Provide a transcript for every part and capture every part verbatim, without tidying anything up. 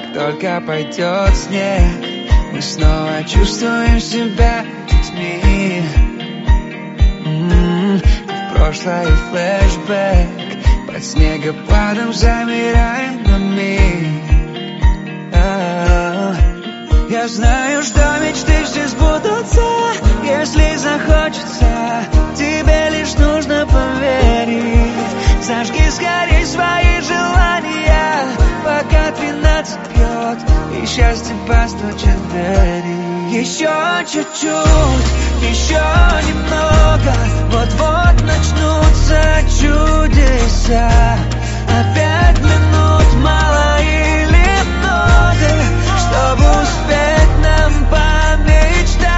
только пойдет снег, мы снова чувствуем себя детьми. М-м-м, в прошлое флешбэк, под снегопадом замираем на миг. А-а-а. Я знаю, что мечты все сбудутся, если захочется. Тебе лишь нужно поверить. Зажги скорей свои желания, пока тринадцать бьет и счастье постучит в двери. Еще чуть-чуть, еще немного, вот-вот начнутся чудеса. Опять минут мало или много, чтобы успеть нам помечтать.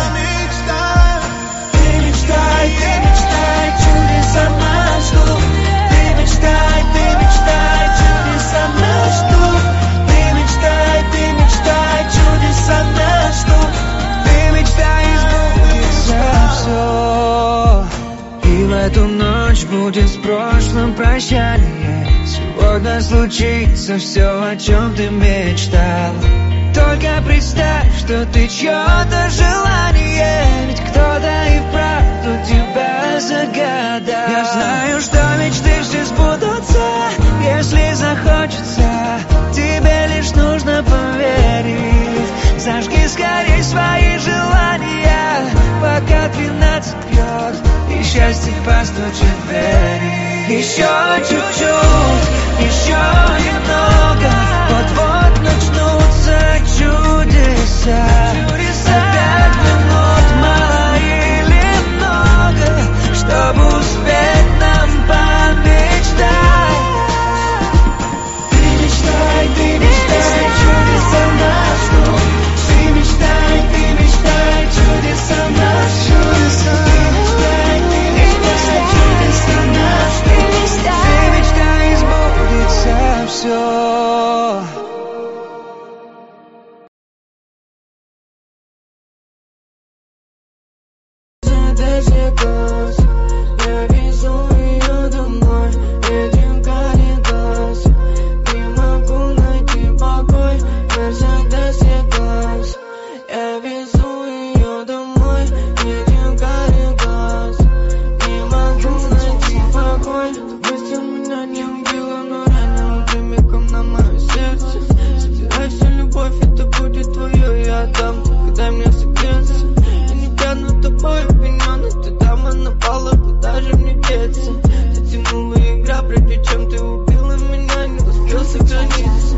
Ты мечтай, ты мечтай, чудеса нас ждут. Ты мечтай, ты мечтай, чудеса нас ждут. Ты мечтай, ты мечтай, чудеса нас ждут. Ты мечтай, избудется все. И в эту ночь будет с прошлым прощание. Сегодня случится все, о чем ты мечтал. Только представь, что ты чье-то желание, ведь кто-то и вправду тебя загадал. Я знаю, что мечты все сбудутся, если захочется. Тебе лишь нужно поверить. Зажги скорей свои желания, пока тринадцать бьет и счастье постучит в двери. Еще чуть-чуть, еще немного, вот-вот начнутся чудеса. Опять минут мало или много, чтобы успеть нам помечтать. Ты мечтай, ты мечтай, чудеса нас ждут. Ты мечтай, ты мечтай, чудеса нас ждут. Ты мечтай, ты мечтай, чудеса нас ждут. Ты мечтай, избудется все. Я везу ее домой, едем Каритас. Не могу найти покой, Мерседес E-класс. Я везу ее домой, едем Каритас. Не могу найти покой. Быстро меня не убила, но ранила прямиком на мое сердце. Собирай всю любовь, это будет твое, я отдам, когда мне согреться. Я не тяну тобой обвиненный, ты дама напала, куда же мне деться? Затянула игра, прежде чем ты убила меня, не успел сохраниться.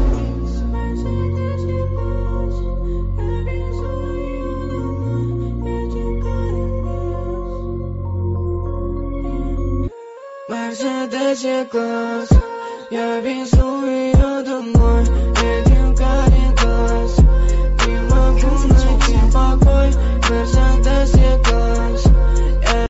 Мерседес E-класс, я везу ее домой,